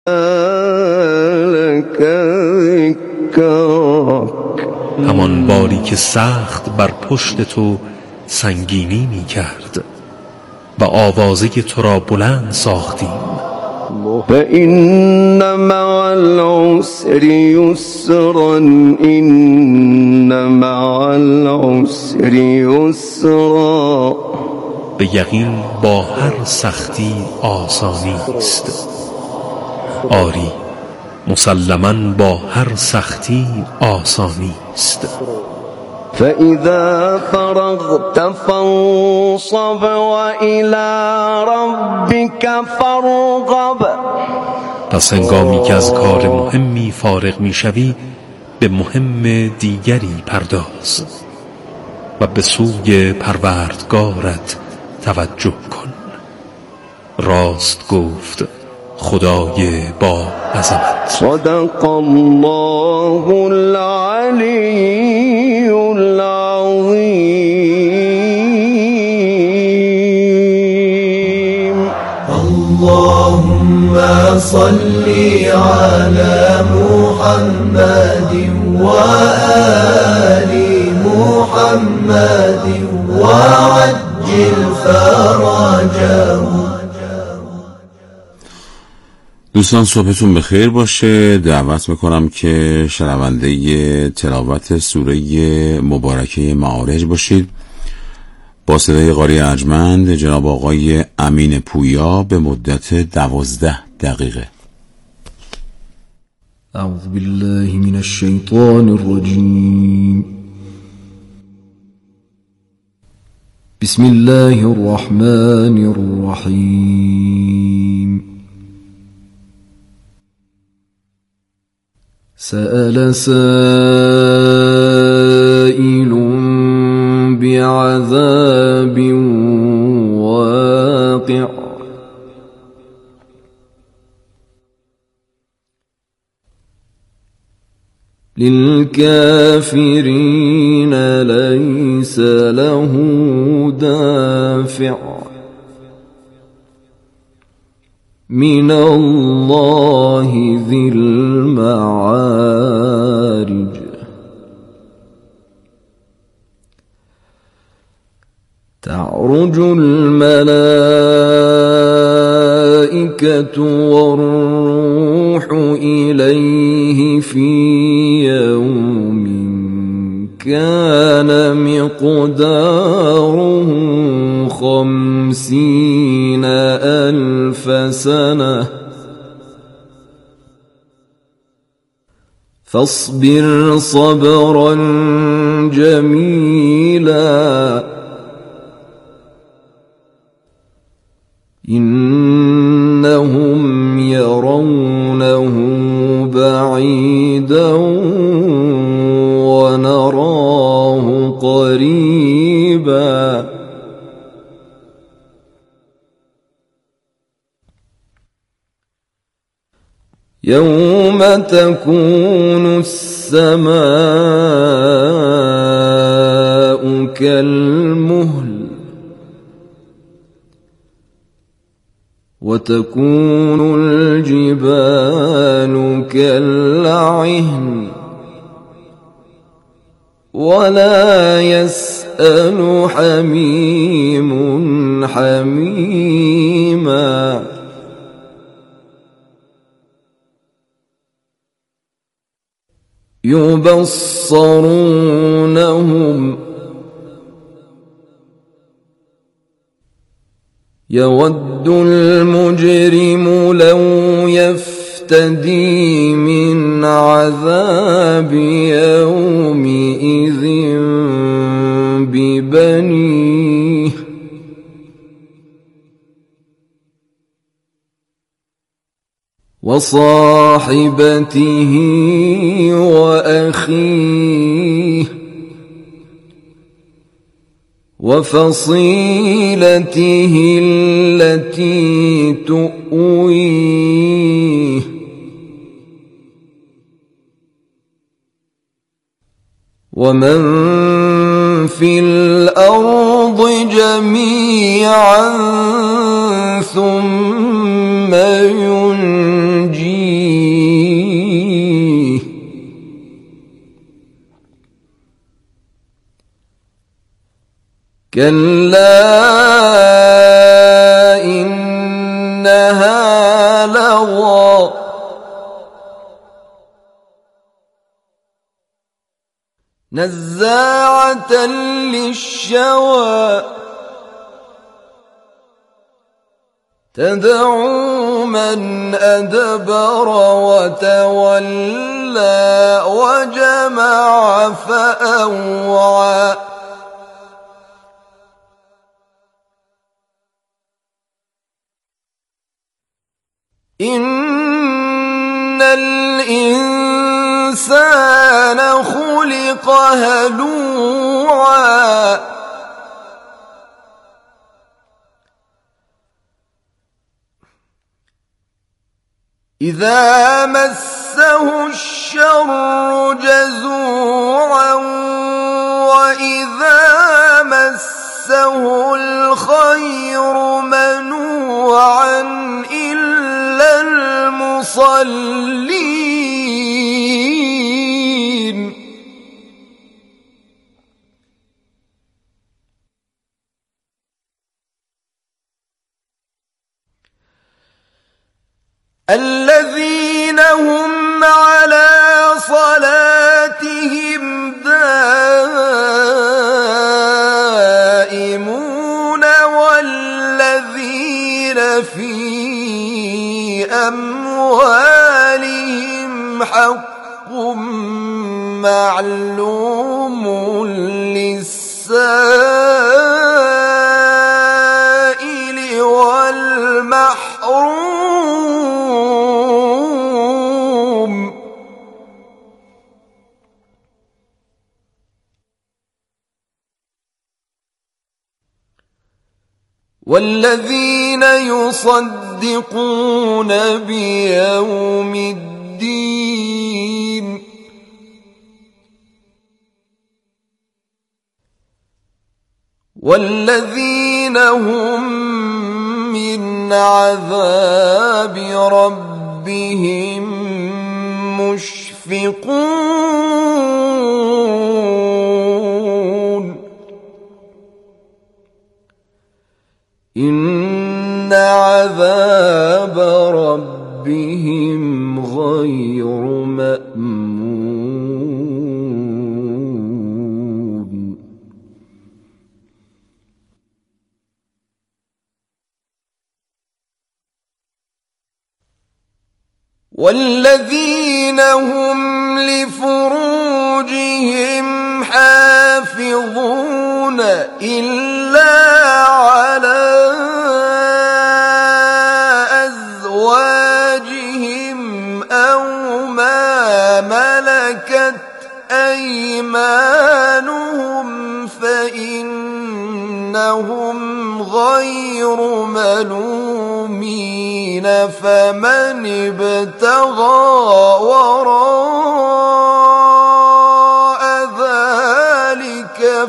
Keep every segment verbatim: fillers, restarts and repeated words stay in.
همان باری که سخت بر پشت تو سنگینی می کرد و آوازه تو را بلند ساختیم. فإن مع العسر يسرا إن مع العسر يسرا. به یقین با هر سختی آسانی است. آری مسلماً با هر سختی آسانی است. فإذا فرغت فانصب وإلى ربك فارغب. پس هنگامی که از کار مهمی فارغ می شوی به مهم دیگری پرداز و به سوی پروردگارت توجه کن. راست گفت خدای با عظمت. صدق الله العلی العظیم. اللهم صل على محمد وآل محمد وعجل فرجهم. دوستان صبحتون بخیر باشه. دعوت میکنم که شنونده تلاوت سوره مبارکه معارج باشید با صدای قاری ارجمند جناب آقای امین پویا به مدت دوازده دقیقه. اعوذ بالله من الشیطان الرجیم. بسم الله الرحمن الرحیم. سأل سائل بعذاب واقع للكافرين ليس له دافع من الله ذي المعارج. تعرج الملائكة والروح إليه في يوم كان مقداره خمسين ألف سنة فاصبر صبرا جميلا إنهم يرونه بعيدا ونراه قريبا يوم تكون السماء كالمهل وتكون الجبال كالعهن ولا يسأل حميم حميما يبصرونهم يود المجرم لو يفتدي من عذاب يومئذ ببنيه وصاحبته وأخيه وفصيلته التي تؤويه ومن في الأرض جميعا ثم ينجيه كلا إنها لظى نزاعة للشوى تدعو من أدبر وتولى وجمع فأوعى إن الإنسان خلق هلوعا إذا مسه الشر جزوعا وإذا مسه الخير منوعا إلا المصلين الذين هم على صلاتهم دائمون والذين في أموالهم حق معلوم للسائل والمحروم والذين يصدقون بيوم الدين والذين هم من عذاب ربهم مشفقون إن عذاب ربهم غير مأمون والذين هم لفروجهم حافظون إلا على أزواجهم أو ما ملكت أيمانهم فإنهم غير ملومين فمن ابتغى وراء ذلك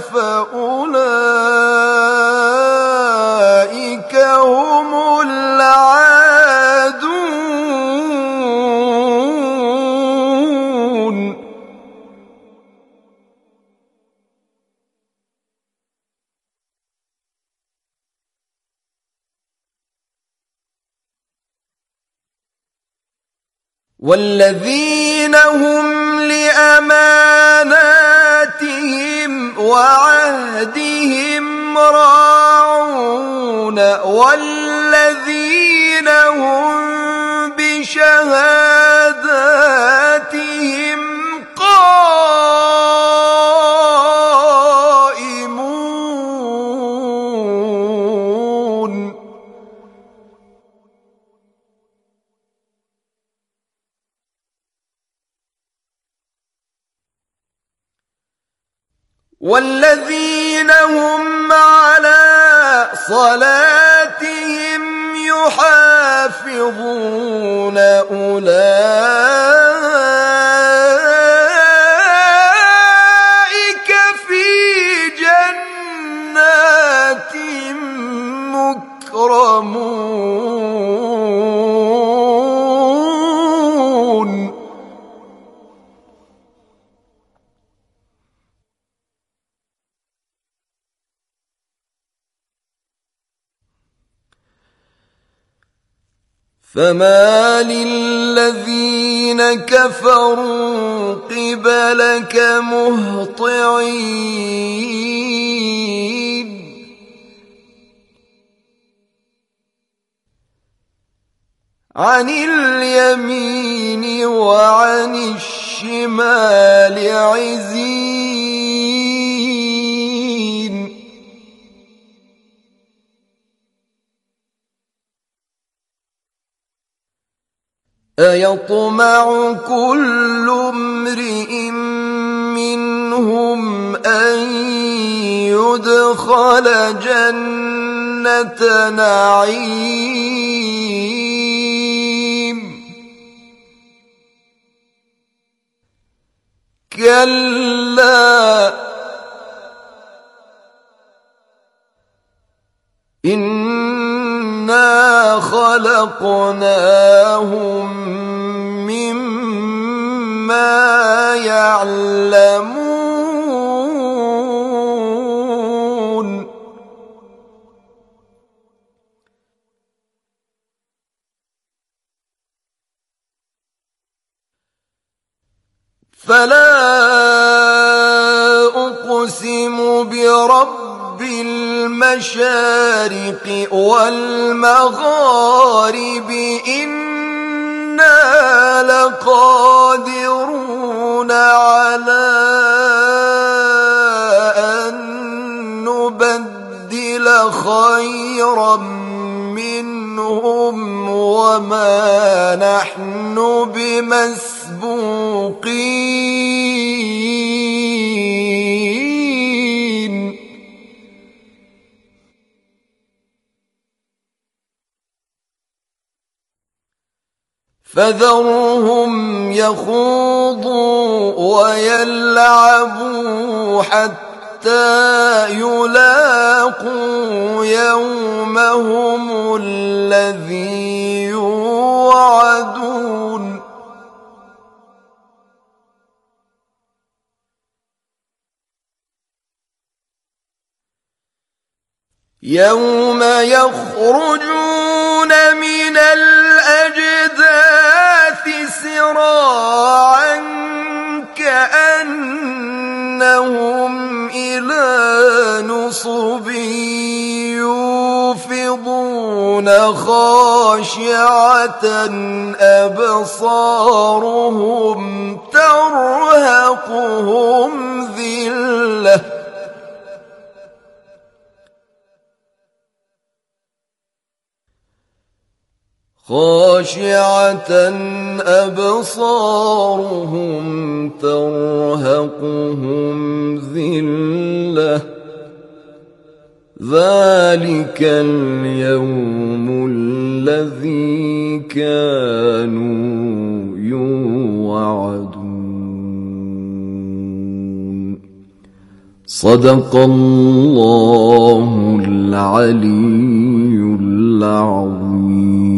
فأولئك هم العادون والذين هم لأماناتهم وعهدهم راعون والذين هم بشهاداتهم قائمون والذين هم على صلاتهم يحافظون أولئك في جنات مكرمون فما للذين كفروا قبلك مهطعين عن اليمين وعن الشمال عزين أيطمع كل امرئ منهم أن يدخل جنة نعيم كلا إنا خلقناهم مما يعلمون فلا أقسم برب المشارق والمغارب إنا لقادرون على أن نبدل خيرا منهم وما نحن بمسبوقين فذرهم يخوضوا ويلعبوا حتى يلاقوا يومهم الذي يوعدون يوم يخرجون من الأجداث سراعا كأنهم إلى نصب يوفضون خاشعة أبصارهم ترهقهم ذلة خاشعة أبصارهم ترهقهم ذلة ذلك اليوم الذي كانوا يوعدون صدق الله العلي العظيم.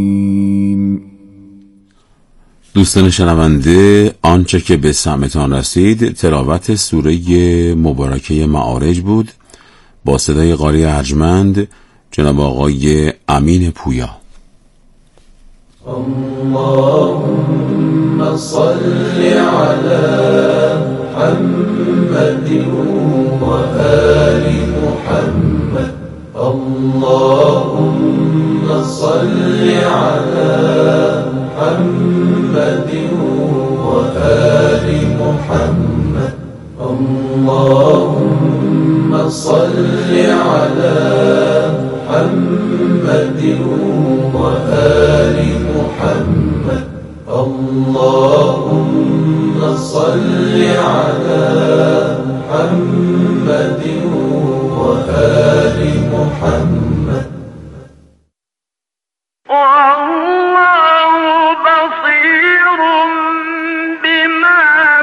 دوستان شنونده، آنچه که به سمعتان رسید تلاوت سوره مبارکه معارج بود با صدای قاری ارجمند جناب آقای امین پویا. اللهم صل على محمد و آل محمد. اللهم صل على محمد و آل محمد. اللهم صل على محمد و آل محمد. اللهم صل على محمد و آل محمد. والله بصير بما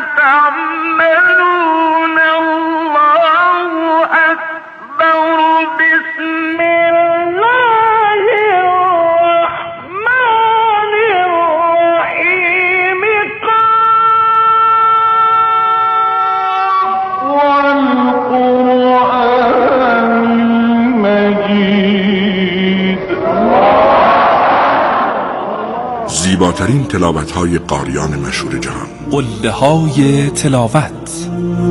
تعملون. الله أكبر. بسم الله الرحمن الرحيم. والقرآن المجيد. زیباترین تلاوت‌های قاریان مشهور جهان. قله های تلاوت.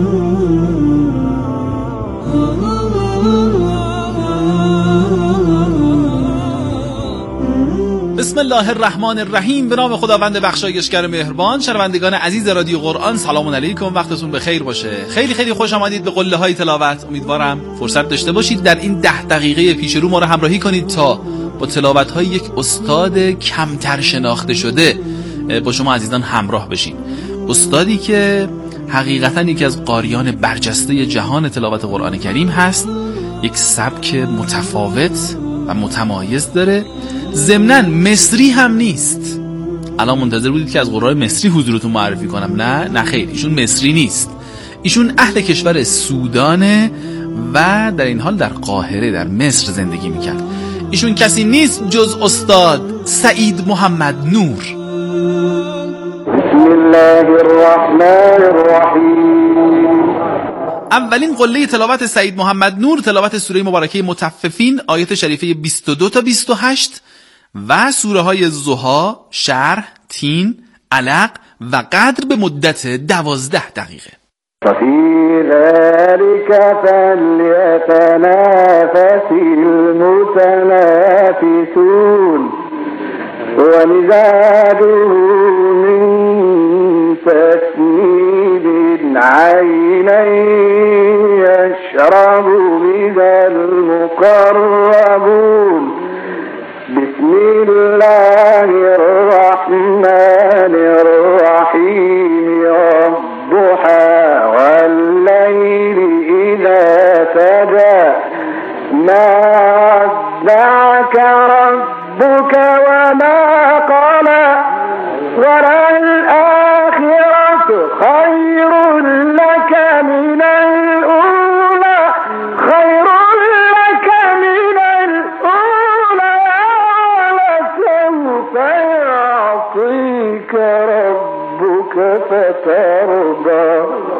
بسم الله الرحمن الرحیم. به نام خداوند بخشایشگر مهربان. شنوندگان عزیز رادیو قرآن، سلام علیکم، وقتتون بخیر باشه. خیلی خیلی خوش آمدید به قله های تلاوت. امیدوارم فرصت داشته باشید در این ده دقیقه پیش رو ما رو همراهی کنید تا با تلاوت های یک استاد کمتر شناخته شده با شما عزیزان همراه بشیم. استادی که حقیقتا یکی از قاریان برجسته جهان تلاوت قرآن کریم هست، یک سبک متفاوت و متمایز داره، ضمناً مصری هم نیست. الان منتظر بودید که از قرآن مصری حضورتون معرفی کنم. نه نه خیر، ایشون مصری نیست، ایشون اهل کشور سودانه و در این حال در قاهره در مصر زندگی میکرد. ایشون کسی نیست جز استاد سعید محمد نور. بسم الله الرحمن الرحیم. اولین قله تلاوت سعید محمد نور تلاوت سوره مبارکه مطففین، آیات شریفه بیست و دو تا بیست و هشت و سوره های ضحی، شرح، تین، علق و قدر به مدت دوازده دقیقه. ففي ذلك فليتنافس المتنافسون ومزاجه من تسنيم عينا يشرب بها المقربون بسم الله الرحمن الرحيم والضحى والليل إذا سجى ما ودعك ربك وما قلى وللآخرة خير لك من الأولى خير لك من الأولى ولسوف يعطيك ربك فترضى.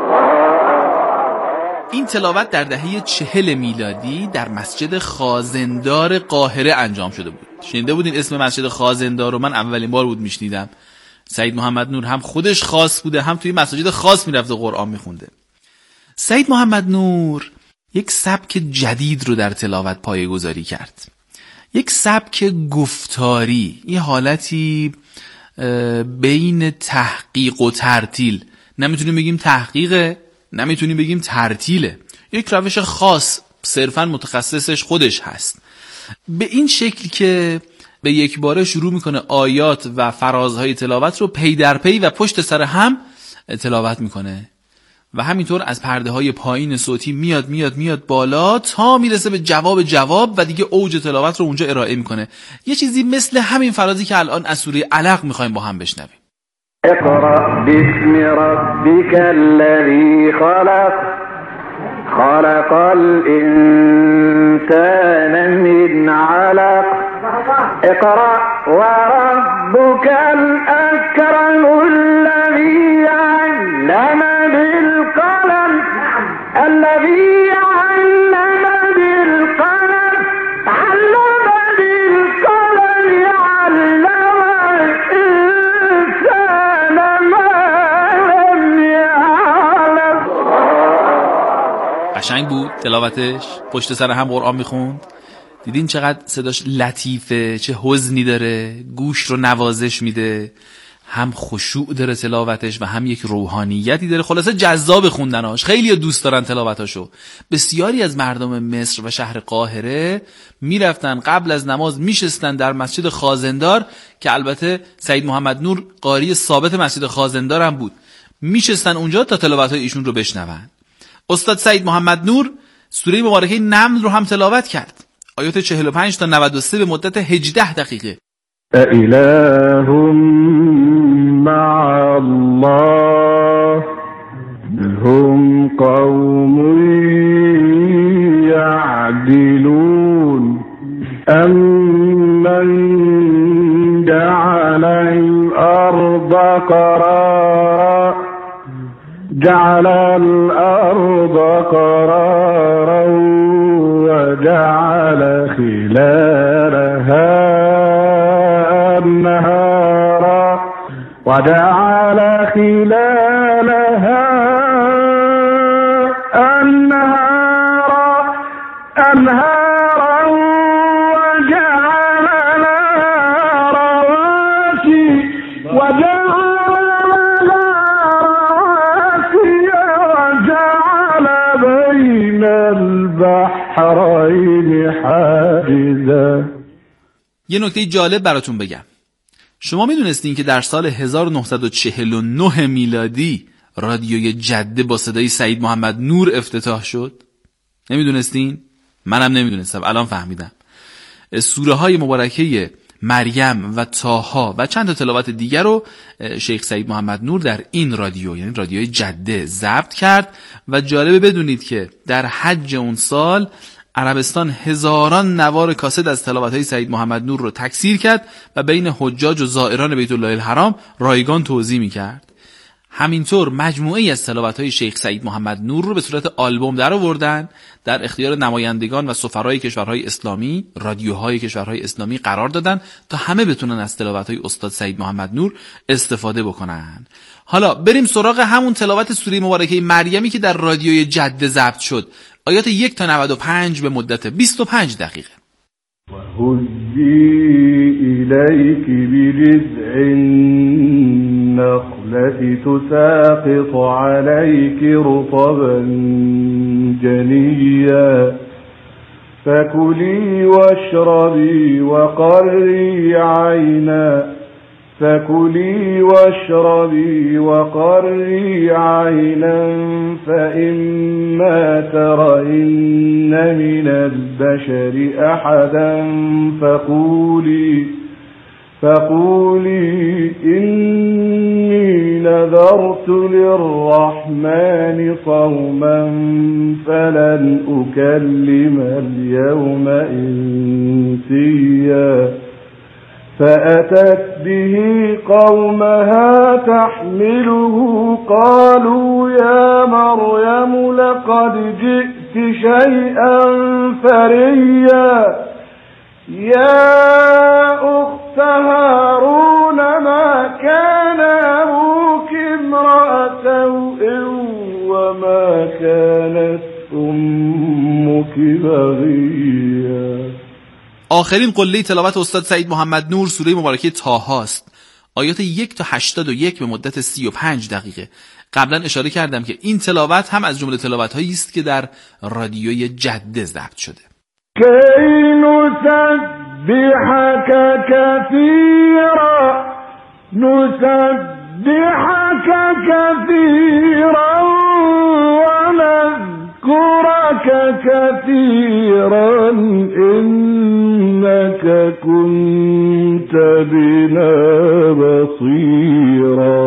این تلاوت در دهه چهل میلادی در مسجد خازندار قاهره انجام شده بود. شنیده بودین اسم مسجد خازندار رو؟ من اولین بار بود میشنیدم. سعید محمد نور هم خودش خاص بوده، هم توی مساجد خاص میرفته قرآن میخونده. سعید محمد نور یک سبک جدید رو در تلاوت پایه‌گذاری کرد. یک سبک گفتاری، یه حالتی بین تحقیق و ترتیل. نمیتونیم بگیم تحقیقه، نمیتونیم بگیم ترتیله. یک روش خاص صرفاً متخصصش خودش هست. به این شکل که به یک باره شروع میکنه آیات و فرازهای تلاوت رو پی در پی و پشت سر هم تلاوت میکنه و همینطور از پرده های پایین صوتی میاد میاد میاد بالا تا میرسه به جواب جواب و دیگه اوج تلاوت رو اونجا ارائه میکنه. یه چیزی مثل همین فرازی که الان از سوره علق میخوایم با هم بشنویم. اقرأ باسم ربك الذي خلق خلق الإنسان من علق اقرأ وربك الأكرم الذي علم بالقلم الذي علم بالقلم علم بالقلم علم الإنسان ما لم يعلم. قشنگ بود تلاوتش، پشت سر هم قرآن میخوند. دیدین چقدر صداش لطیفه، چه حزنی داره، گوش رو نوازش میده، هم خشوع داره تلاوتش و هم یک روحانیتی داره. خلاصه جذاب خوندناش، خیلی دوست دارن تلاوتاشو. بسیاری از مردم مصر و شهر قاهره میرفتن قبل از نماز میشستن در مسجد خازندار که البته سعید محمد نور قاری ثابت مسجد خازندار هم بود، میشستن اونجا تا تلاوتهای ایشون رو بشنون. استاد سعید محمد نور سوره مبارکه نمل رو هم تلاوت کرد، آیات چهل و پنج تا نود و سه به مدت هجده دقیقه. أإله مع الله هم قوم يعدلون أمن جعل الأرض قرارا جعل الأرض قرارا وجعل خلالها نهارا وجعل خلالها أنهارا أنهارا وجعل لها رواسي وجعل لها رواسي وجعل بين البحرين حاجزا. یه نکته جالب براتون بگم. شما میدونستین که در سال هزار و نهصد و چهل و نه میلادی رادیوی جده با صدای سعید محمد نور افتتاح شد؟ نمیدونستین؟ منم نمیدونستم، الان فهمیدم. سوره های مبارکه مریم و طاها و چند تا تلاوت دیگر رو شیخ سعید محمد نور در این رادیو، یعنی رادیوی جده، ضبط کرد. و جالبه بدونید که در حج اون سال عربستان هزاران نوار کاست از تلاوت‌های سعید محمد نور رو تکثیر کرد و بین حجاج و زائران بیت الله الحرام رایگان توزیع می‌کرد. همینطور مجموعه‌ای از تلاوت‌های شیخ سعید محمد نور رو به صورت آلبوم درآوردن، در اختیار نمایندگان و سفرای کشورهای اسلامی، رادیوهای کشورهای اسلامی قرار دادن تا همه بتونن از تلاوت‌های استاد سعید محمد نور استفاده بکنن. حالا بریم سراغ همون تلاوت سوره مبارکه مریمی که در رادیوی جده ضبط شد. آیات یک تا نود و پنج به مدت بیست و پنج دقیقه. وهزی إليك بجذع النخلة تساقط عليك رطبا جنيا فكلي واشربي وقري عينا فكلي واشربي وقري عينا فإما ترين من البشر أحدا فقولي فقولي إني نذرت للرحمن صوما فلن أكلم اليوم إنسيا فأتت به قومها تحمله قالوا يا مريم لقد جئت شيئا فريا يا أخت هارون ما كان أبوك امرأ سوء وما كانت أمك بغيا. آخرین قله تلاوت استاد سعید محمد نور سوره مبارکه طاها است. آیات یک تا هشتاد و یک به مدت سی و پنج دقیقه. قبلا اشاره کردم که این تلاوت هم از جمله تلاوت‌هایی است که در رادیوی جده ضبط شده. کی نسبحک کثیرا نسبحک کثیرا ونذکرک کثیرا إنك كنت بنا بصيرا.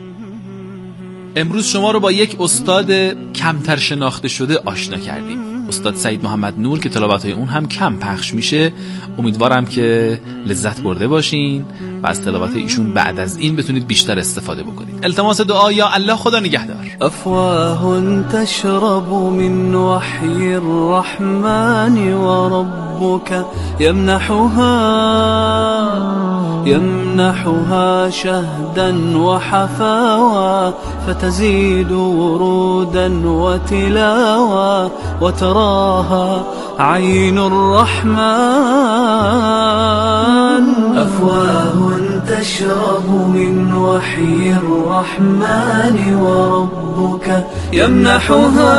امروز شما رو با یک استاد کمتر شناخته شده آشنا کردیم، استاد سعید محمد نور که تلاوت‌های اون هم کم پخش میشه. امیدوارم که لذت برده باشین و از تلاوت ایشون بعد از این بتونید بیشتر استفاده بکنید. التماس دعا یا الله خدا نگهدار. أفواه تشرب من وحي الرحمن وربك يمنحها يمنحها شهدا وحفاوى فتزيد ورودا وتلاوى وتراها عين الرحمن. أفواه تشرب من وحي الرحمن وربك يمنحها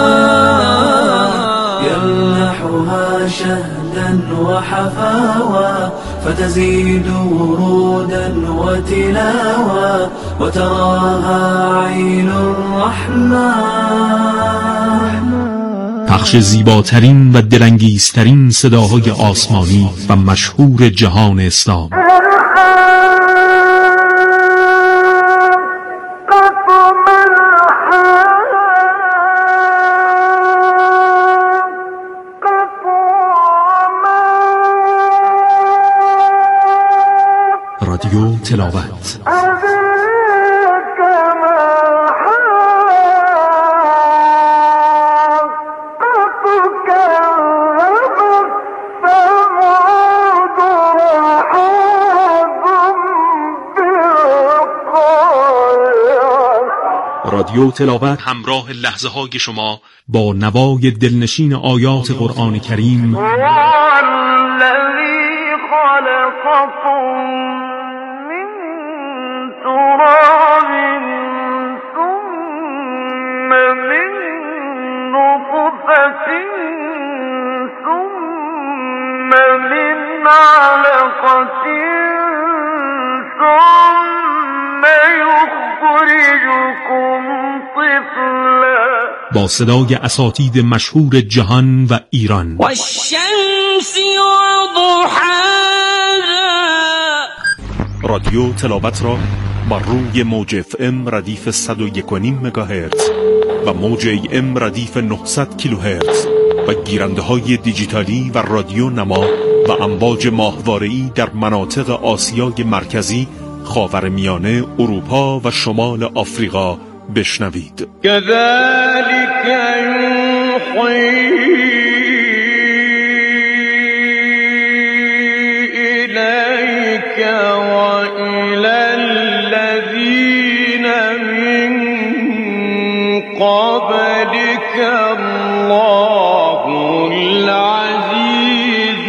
يمنحها شهدا وحفاوى فتزيد ورودا وتلاوى وتراها عين الرحمن. پخش زیباترین و دلانگیزترین صداهای آسمانی و مشهور جهان اسلام. رادیو تلاوت. Oh رادیو تلاوت همراه لحظه های شما با نوای دلنشین آیات قرآن کریم. الذی خلقکم من تراب ثم من نطفة ثم من علقة ثم یخرجکم طفلا. با صدای اساتید مشهور جهان و ایران. و الشمس و ضحاها. رادیو تلاوت را بر روی موج اف ام ردیف صد و یک و نیم مگاهرتز و موج ای ام ردیف نهصد کیلوهرتز و گیرنده های دیجیتالی و رادیو نما و امواج ماهواره‌ای در مناطق آسیای مرکزی، خاورمیانه، اروپا و شمال آفریقا بشنوید. كذلك يوحي إليك وإلى الذين من قبلك الله العزيز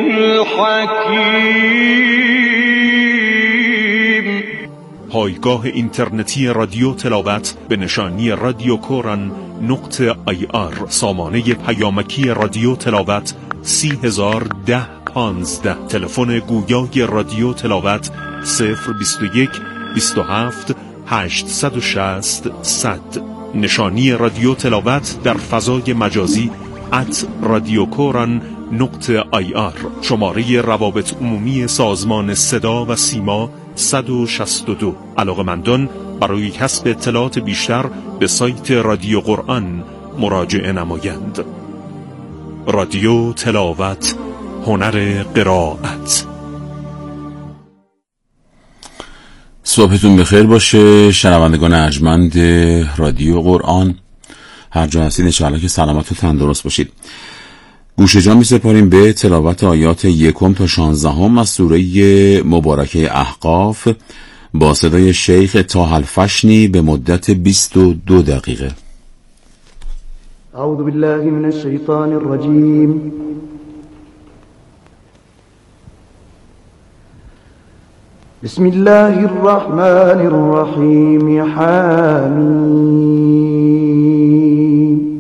الحكيم. پایگاه اینترنتی رادیو تلاوت به نشانی رادیو کوران نقطه آی آر، سامانه پیامکی رادیو تلاوت سی هزار ده پانزده. تلفن گویای رادیو تلاوت صفر بیست و یک بیست و هفت هشتصد و شصت صد. نشانی رادیو تلاوت در فضای مجازی ات رادیو کوران نقطه آی آر. شماره روابط عمومی سازمان صدا و سیما صد و شصت و دو. علاقمندان برای کسب اطلاعات بیشتر به سایت رادیو قرآن مراجعه نمایند. رادیو تلاوت، هنر قرائت. صبحتون بخیر باشه شنوندگان ارجمند رادیو قرآن، هر جا هستید انشاءالله که سلامت و تندرست باشید. گوش جان می سپاریم به تلاوت آیات یکم تا شانزدهم از سوره مبارکه احقاف با صدای شیخ طه الفشنی به مدت بیست و دو دقیقه. اعوذ بالله من الشیطان الرجیم. بسم الله الرحمن الرحیم. حمیم.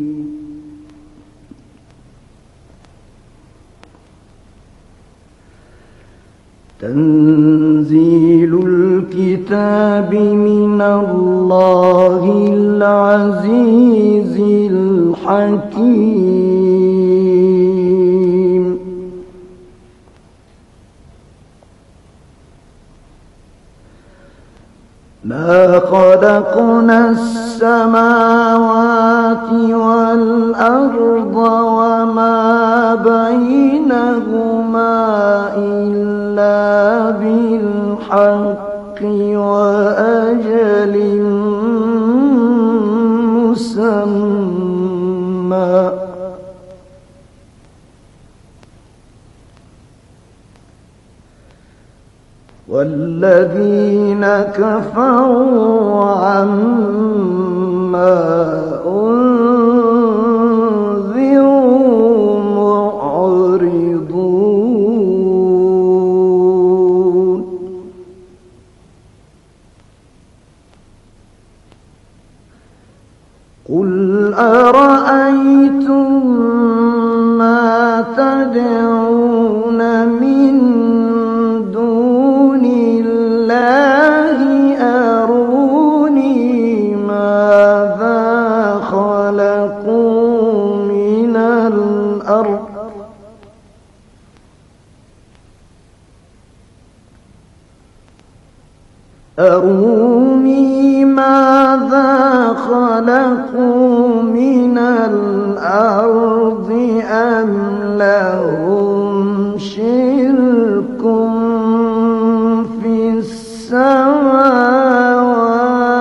تنزيل الكتاب من الله العزيز الحكيم. ما خلقنا السماوات والأرض وما بينهما إلا بالحق وأجل مسمى. والذين كفروا عما أنذروا معرضون. قل أرأيتم